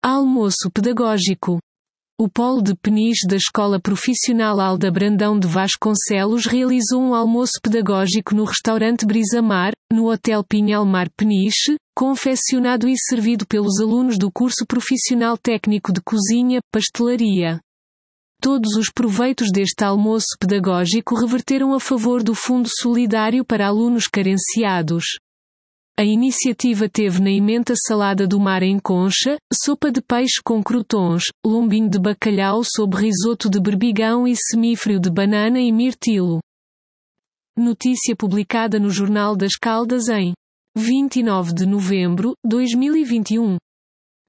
Almoço pedagógico. O Polo de Peniche da Escola Profissional Alda Brandão de Vasconcelos realizou um almoço pedagógico no restaurante Brisa Mar, no Hotel Pinhalmar Peniche, confeccionado e servido pelos alunos do curso profissional técnico de cozinha, pastelaria. Todos os proveitos deste almoço pedagógico reverteram a favor do Fundo Solidário para Alunos Carenciados. A iniciativa teve na emenda salada do mar em concha, sopa de peixe com croutons, lombinho de bacalhau sob risoto de berbigão e semifrio de banana e mirtilo. Notícia publicada no Jornal das Caldas em 29 de novembro de 2021.